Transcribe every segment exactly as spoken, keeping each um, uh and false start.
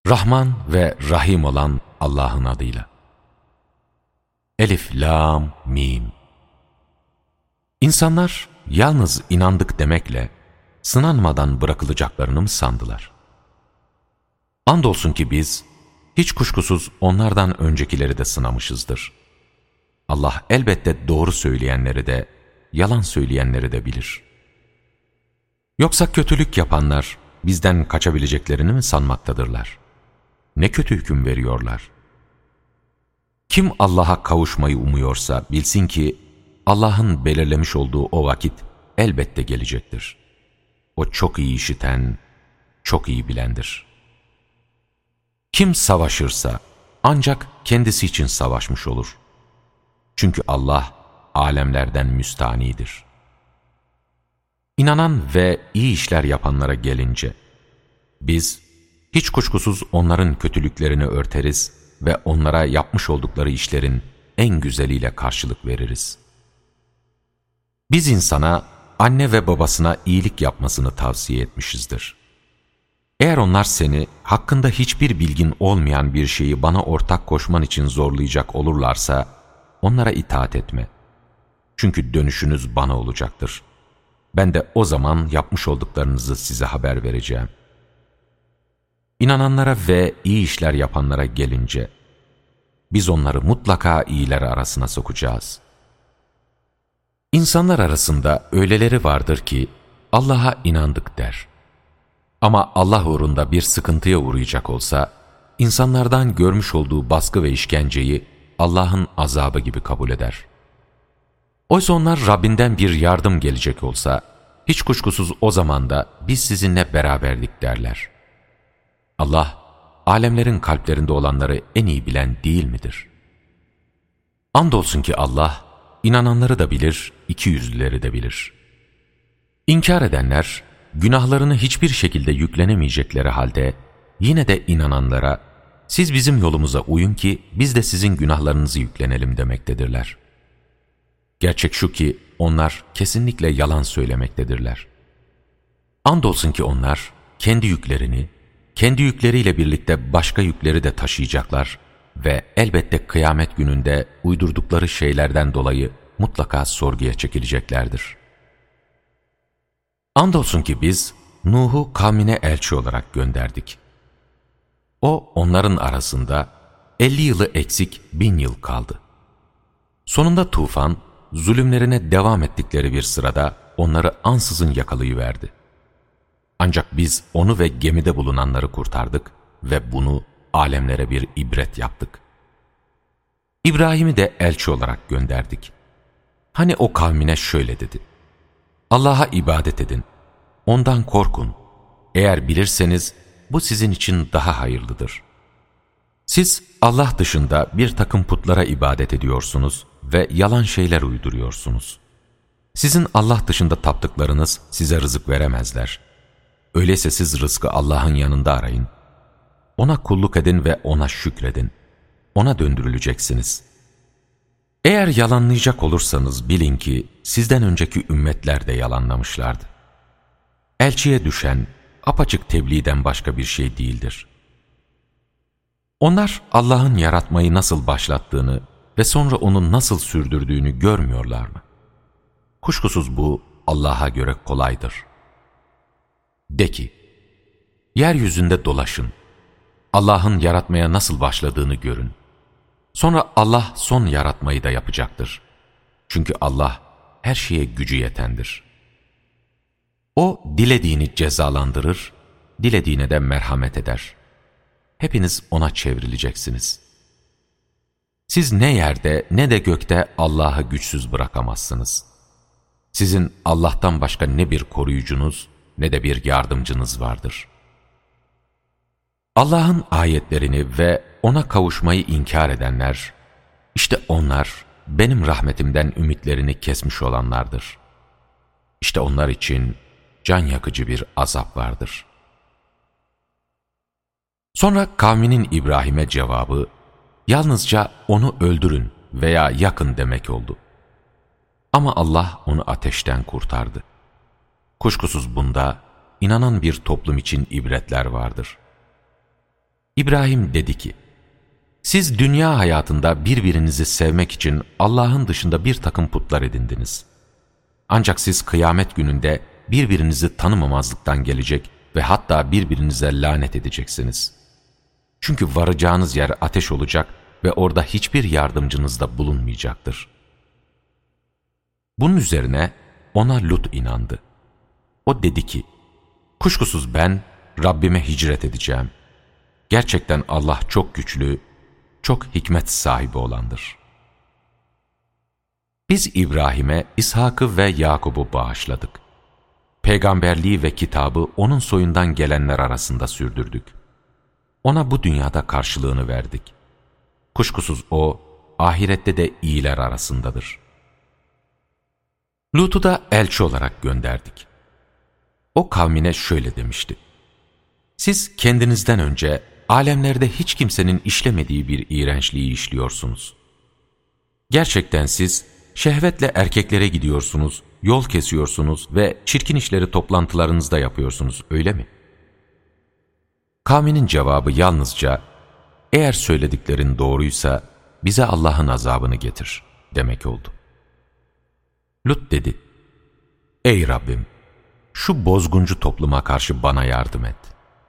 Rahman ve Rahim olan Allah'ın adıyla. Elif, Lam, Mim. İnsanlar yalnız inandık demekle sınanmadan bırakılacaklarını mı sandılar? Andolsun ki biz hiç kuşkusuz onlardan öncekileri de sınamışızdır. Allah elbette doğru söyleyenleri de, yalan söyleyenleri de bilir. Yoksa kötülük yapanlar bizden kaçabileceklerini mi sanmaktadırlar? Ne kötü hüküm veriyorlar. Kim Allah'a kavuşmayı umuyorsa bilsin ki Allah'ın belirlemiş olduğu o vakit elbette gelecektir. O çok iyi işiten, çok iyi bilendir. Kim savaşırsa ancak kendisi için savaşmış olur. Çünkü Allah alemlerden müstanidir. İnanan ve iyi işler yapanlara gelince, biz hiç kuşkusuz onların kötülüklerini örteriz ve onlara yapmış oldukları işlerin en güzeliyle karşılık veririz. Biz insana, anne ve babasına iyilik yapmasını tavsiye etmişizdir. Eğer onlar seni hakkında hiçbir bilgin olmayan bir şeyi bana ortak koşman için zorlayacak olurlarsa, onlara itaat etme. Çünkü dönüşünüz bana olacaktır. Ben de o zaman yapmış olduklarınızı size haber vereceğim. İnananlara ve iyi işler yapanlara gelince, biz onları mutlaka iyiler arasına sokacağız. İnsanlar arasında öyleleri vardır ki, Allah'a inandık der. Ama Allah uğrunda bir sıkıntıya uğrayacak olsa, insanlardan görmüş olduğu baskı ve işkenceyi Allah'ın azabı gibi kabul eder. Oysa onlar Rabbinden bir yardım gelecek olsa, hiç kuşkusuz o zaman da biz sizinle beraberdik derler. Allah, alemlerin kalplerinde olanları en iyi bilen değil midir? Andolsun ki Allah, inananları da bilir, ikiyüzlüleri de bilir. İnkar edenler, günahlarını hiçbir şekilde yüklenemeyecekleri halde, yine de inananlara, siz bizim yolumuza uyun ki biz de sizin günahlarınızı yüklenelim demektedirler. Gerçek şu ki onlar kesinlikle yalan söylemektedirler. Andolsun ki onlar kendi yüklerini, kendi yükleriyle birlikte başka yükleri de taşıyacaklar ve elbette kıyamet gününde uydurdukları şeylerden dolayı mutlaka sorguya çekileceklerdir. Andolsun ki biz Nuh'u kavmine elçi olarak gönderdik. O onların arasında elli yılı eksik bin yıl kaldı. Sonunda tufan, zulümlerine devam ettikleri bir sırada onları ansızın yakalayıverdi. Ancak biz onu ve gemide bulunanları kurtardık ve bunu alemlere bir ibret yaptık. İbrahim'i de elçi olarak gönderdik. Hani o kavmine şöyle dedi: Allah'a ibadet edin, ondan korkun. Eğer bilirseniz bu sizin için daha hayırlıdır. Siz Allah dışında bir takım putlara ibadet ediyorsunuz ve yalan şeyler uyduruyorsunuz. Sizin Allah dışında taptıklarınız size rızık veremezler. Öyleyse siz rızkı Allah'ın yanında arayın. Ona kulluk edin ve ona şükredin. Ona döndürüleceksiniz. Eğer yalanlayacak olursanız bilin ki sizden önceki ümmetler de yalanlamışlardı. Elçiye düşen apaçık tebliğden başka bir şey değildir. Onlar Allah'ın yaratmayı nasıl başlattığını ve sonra onu nasıl sürdürdüğünü görmüyorlar mı? Kuşkusuz bu Allah'a göre kolaydır. De ki, yeryüzünde dolaşın, Allah'ın yaratmaya nasıl başladığını görün. Sonra Allah son yaratmayı da yapacaktır. Çünkü Allah her şeye gücü yetendir. O dilediğini cezalandırır, dilediğine de merhamet eder. Hepiniz ona çevrileceksiniz. Siz ne yerde ne de gökte Allah'ı güçsüz bırakamazsınız. Sizin Allah'tan başka ne bir koruyucunuz ne de bir yardımcınız vardır. Allah'ın ayetlerini ve ona kavuşmayı inkar edenler, işte onlar benim rahmetimden ümitlerini kesmiş olanlardır. İşte onlar için can yakıcı bir azap vardır. Sonra kavminin İbrahim'e cevabı, yalnızca onu öldürün veya yakın demek oldu. Ama Allah onu ateşten kurtardı. Kuşkusuz bunda inanan bir toplum için ibretler vardır. İbrahim dedi ki, siz dünya hayatında birbirinizi sevmek için Allah'ın dışında bir takım putlar edindiniz. Ancak siz kıyamet gününde birbirinizi tanımamazlıktan gelecek ve hatta birbirinize lanet edeceksiniz. Çünkü varacağınız yer ateş olacak ve orada hiçbir yardımcınız da bulunmayacaktır. Bunun üzerine ona Lut inandı. O dedi ki, kuşkusuz ben Rabbime hicret edeceğim. Gerçekten Allah çok güçlü, çok hikmet sahibi olandır. Biz İbrahim'e İshak'ı ve Yakub'u bağışladık. Peygamberliği ve kitabı onun soyundan gelenler arasında sürdürdük. Ona bu dünyada karşılığını verdik. Kuşkusuz o, ahirette de iyiler arasındadır. Lut'u da elçi olarak gönderdik. O kavmine şöyle demişti: siz kendinizden önce alemlerde hiç kimsenin işlemediği bir iğrençliği işliyorsunuz. Gerçekten siz şehvetle erkeklere gidiyorsunuz, yol kesiyorsunuz ve çirkin işleri toplantılarınızda yapıyorsunuz, öyle mi? Kavminin cevabı yalnızca, eğer söylediklerin doğruysa bize Allah'ın azabını getir demek oldu. Lut dedi, ey Rabbim, şu bozguncu topluma karşı bana yardım et.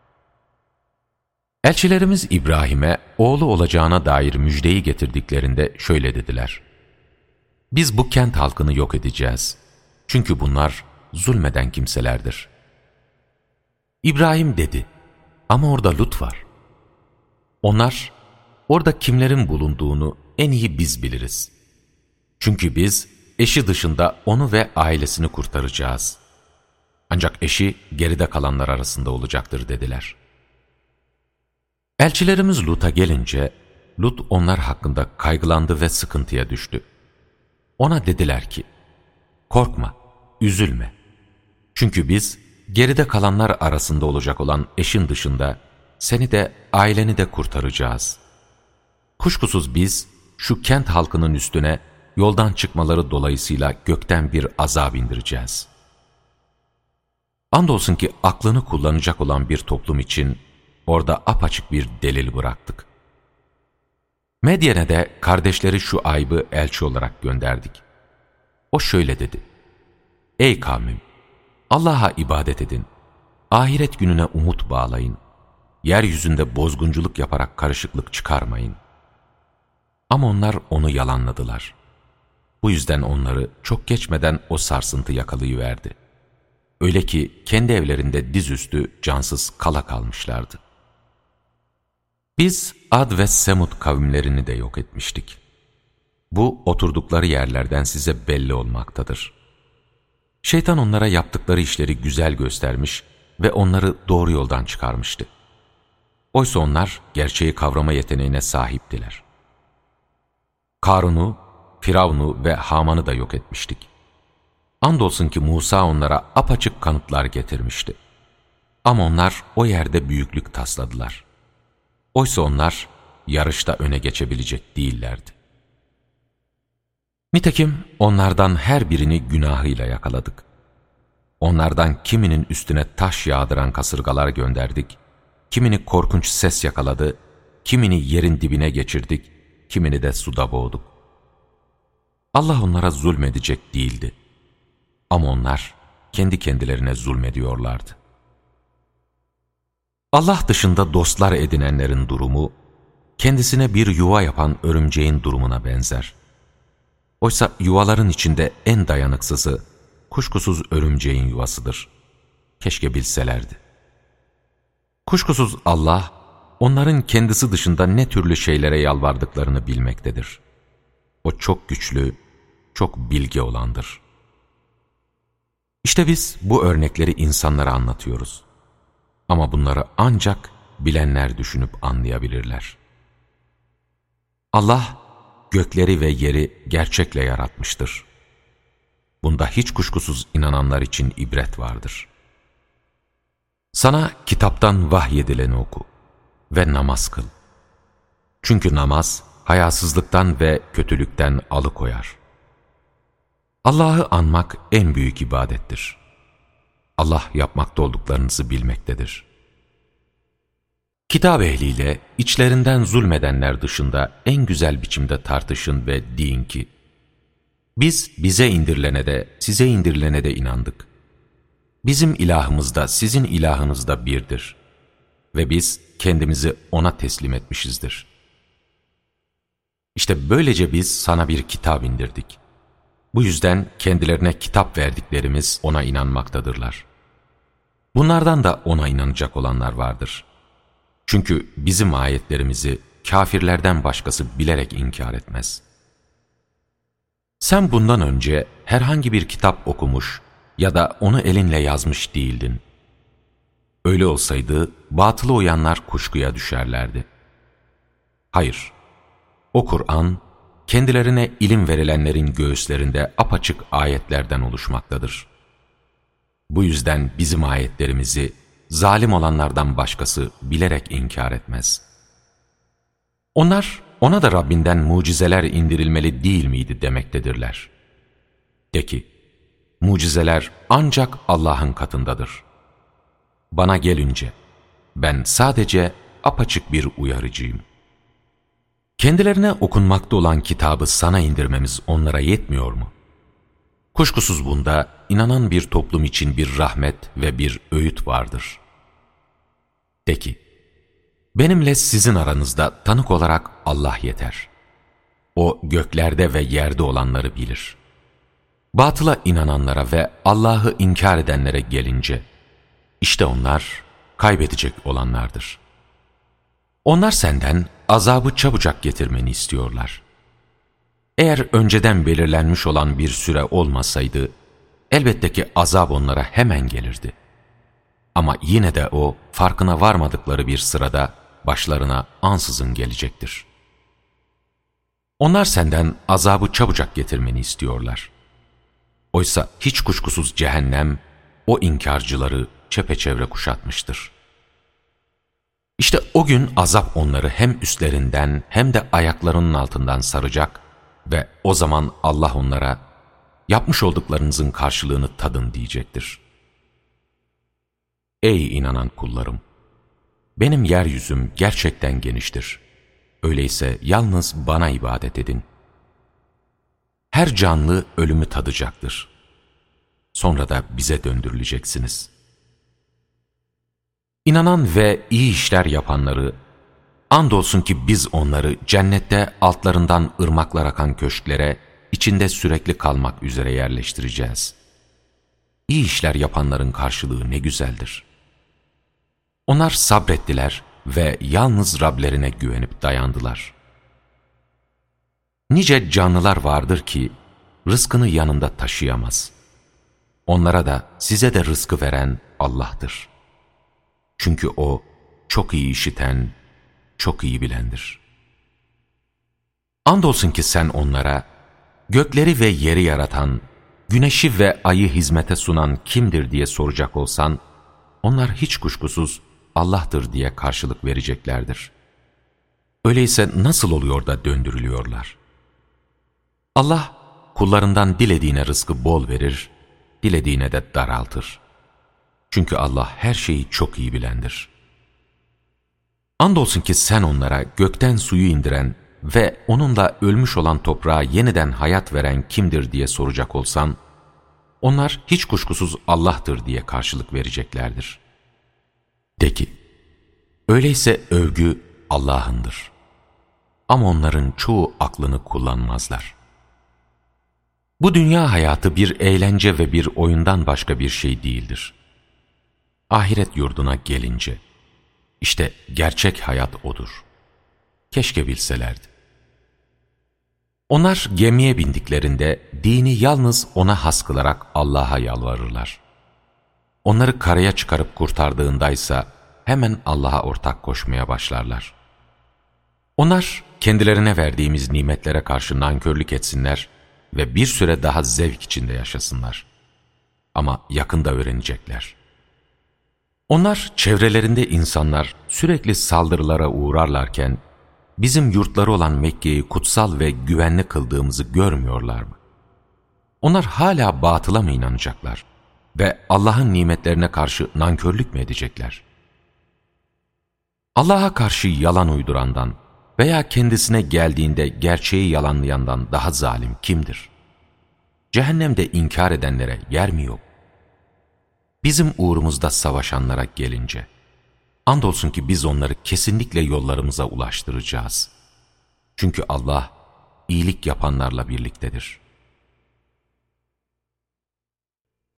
Elçilerimiz İbrahim'e oğlu olacağına dair müjdeyi getirdiklerinde şöyle dediler: biz bu kent halkını yok edeceğiz. Çünkü bunlar zulmeden kimselerdir. İbrahim dedi, ama orada Lut var. Onlar, orada kimlerin bulunduğunu en iyi biz biliriz. Çünkü biz eşi dışında onu ve ailesini kurtaracağız. Ancak eşi geride kalanlar arasında olacaktır dediler. Elçilerimiz Lut'a gelince, Lut onlar hakkında kaygılandı ve sıkıntıya düştü. Ona dediler ki, korkma, üzülme. Çünkü biz geride kalanlar arasında olacak olan eşin dışında seni de aileni de kurtaracağız. Kuşkusuz biz şu kent halkının üstüne yoldan çıkmaları dolayısıyla gökten bir azap indireceğiz. Andolsun ki aklını kullanacak olan bir toplum için orada apaçık bir delil bıraktık. Medyen'e de kardeşleri Şuayb'ı elçi olarak gönderdik. O şöyle dedi: ey kavmim, Allah'a ibadet edin, ahiret gününe umut bağlayın, yeryüzünde bozgunculuk yaparak karışıklık çıkarmayın. Ama onlar onu yalanladılar. Bu yüzden onları çok geçmeden o sarsıntı yakalayıverdi. Öyle ki kendi evlerinde dizüstü cansız kala kalmışlardı. Biz Ad ve Semud kavimlerini de yok etmiştik. Bu oturdukları yerlerden size belli olmaktadır. Şeytan onlara yaptıkları işleri güzel göstermiş ve onları doğru yoldan çıkarmıştı. Oysa onlar gerçeği kavrama yeteneğine sahiptiler. Karun'u, Firavun'u ve Haman'ı da yok etmiştik. Andolsun ki Musa onlara apaçık kanıtlar getirmişti. Ama onlar o yerde büyüklük tasladılar. Oysa onlar yarışta öne geçebilecek değillerdi. Nitekim onlardan her birini günahıyla yakaladık. Onlardan kiminin üstüne taş yağdıran kasırgalar gönderdik, kimini korkunç ses yakaladı, kimini yerin dibine geçirdik, kimini de suda boğduk. Allah onlara zulmedecek değildi. Ama onlar kendi kendilerine zulmediyorlardı. Allah dışında dostlar edinenlerin durumu, kendisine bir yuva yapan örümceğin durumuna benzer. Oysa yuvaların içinde en dayanıksızı, kuşkusuz örümceğin yuvasıdır. Keşke bilselerdi. Kuşkusuz Allah, onların kendisi dışında ne türlü şeylere yalvardıklarını bilmektedir. O çok güçlü, çok bilge olandır. İşte biz bu örnekleri insanlara anlatıyoruz. Ama bunları ancak bilenler düşünüp anlayabilirler. Allah, gökleri ve yeri gerçekle yaratmıştır. Bunda hiç kuşkusuz inananlar için ibret vardır. Sana kitaptan vahyedileni oku ve namaz kıl. Çünkü namaz, hayasızlıktan ve kötülükten alıkoyar. Allah'ı anmak en büyük ibadettir. Allah yapmakta olduklarınızı bilmektedir. Kitap ehliyle içlerinden zulmedenler dışında en güzel biçimde tartışın ve deyin ki, biz bize indirilene de size indirilene de inandık. Bizim ilahımız da sizin ilahınız da birdir ve biz kendimizi ona teslim etmişizdir. İşte böylece biz sana bir kitap indirdik. Bu yüzden kendilerine kitap verdiklerimiz ona inanmaktadırlar. Bunlardan da ona inanacak olanlar vardır. Çünkü bizim ayetlerimizi kafirlerden başkası bilerek inkar etmez. Sen bundan önce herhangi bir kitap okumuş ya da onu elinle yazmış değildin. Öyle olsaydı batıla uyanlar kuşkuya düşerlerdi. Hayır, o Kur'an kendilerine ilim verilenlerin göğüslerinde apaçık ayetlerden oluşmaktadır. Bu yüzden bizim ayetlerimizi zalim olanlardan başkası bilerek inkar etmez. Onlar ona da Rabbinden mucizeler indirilmeli değil miydi demektedirler. De ki, mucizeler ancak Allah'ın katındadır. Bana gelince, ben sadece apaçık bir uyarıcıyım. Kendilerine okunmakta olan kitabı sana indirmemiz onlara yetmiyor mu? Kuşkusuz bunda inanan bir toplum için bir rahmet ve bir öğüt vardır. De ki, benimle sizin aranızda tanık olarak Allah yeter. O göklerde ve yerde olanları bilir. Batıla inananlara ve Allah'ı inkar edenlere gelince, işte onlar kaybedecek olanlardır. Onlar senden azabı çabucak getirmeni istiyorlar. Eğer önceden belirlenmiş olan bir süre olmasaydı, elbette ki azap onlara hemen gelirdi. Ama yine de o, farkına varmadıkları bir sırada başlarına ansızın gelecektir. Onlar senden azabı çabucak getirmeni istiyorlar. Oysa hiç kuşkusuz cehennem, o inkarcıları çepeçevre kuşatmıştır. İşte o gün azap onları hem üstlerinden hem de ayaklarının altından saracak ve o zaman Allah onlara, yapmış olduklarınızın karşılığını tadın diyecektir. Ey inanan kullarım! Benim yeryüzüm gerçekten geniştir. Öyleyse yalnız bana ibadet edin. Her canlı ölümü tadacaktır. Sonra da bize döndürüleceksiniz. İnanan ve iyi işler yapanları, andolsun ki biz onları cennette altlarından ırmaklar akan köşklere, içinde sürekli kalmak üzere yerleştireceğiz. İyi işler yapanların karşılığı ne güzeldir. Onlar sabrettiler ve yalnız Rablerine güvenip dayandılar. Nice canlılar vardır ki rızkını yanında taşıyamaz. Onlara da size de rızkı veren Allah'tır. Çünkü O çok iyi işiten, çok iyi bilendir. Andolsun ki sen onlara, gökleri ve yeri yaratan, güneşi ve ayı hizmete sunan kimdir diye soracak olsan, onlar hiç kuşkusuz Allah'tır diye karşılık vereceklerdir. Öyleyse nasıl oluyor da döndürülüyorlar? Allah, kullarından dilediğine rızkı bol verir, dilediğine de daraltır. Çünkü Allah her şeyi çok iyi bilendir. Andolsun ki sen onlara gökten suyu indiren ve onunla ölmüş olan toprağa yeniden hayat veren kimdir diye soracak olsan, onlar hiç kuşkusuz Allah'tır diye karşılık vereceklerdir. De ki, öyleyse övgü Allah'ındır. Ama onların çoğu aklını kullanmazlar. Bu dünya hayatı bir eğlence ve bir oyundan başka bir şey değildir. Ahiret yurduna gelince, işte gerçek hayat odur. Keşke bilselerdi. Onlar gemiye bindiklerinde dini yalnız ona has kılarak Allah'a yalvarırlar. Onları karaya çıkarıp kurtardığındaysa hemen Allah'a ortak koşmaya başlarlar. Onlar kendilerine verdiğimiz nimetlere karşı nankörlük etsinler ve bir süre daha zevk içinde yaşasınlar. Ama yakında öğrenecekler. Onlar çevrelerinde insanlar sürekli saldırılara uğrarlarken, bizim yurtları olan Mekke'yi kutsal ve güvenli kıldığımızı görmüyorlar mı? Onlar hala batıla mı inanacaklar ve Allah'ın nimetlerine karşı nankörlük mü edecekler? Allah'a karşı yalan uydurandan veya kendisine geldiğinde gerçeği yalanlayandan daha zalim kimdir? Cehennemde inkar edenlere yer mi yok? Bizim uğrumuzda savaşanlara gelince, andolsun ki biz onları kesinlikle yollarımıza ulaştıracağız. Çünkü Allah iyilik yapanlarla birliktedir.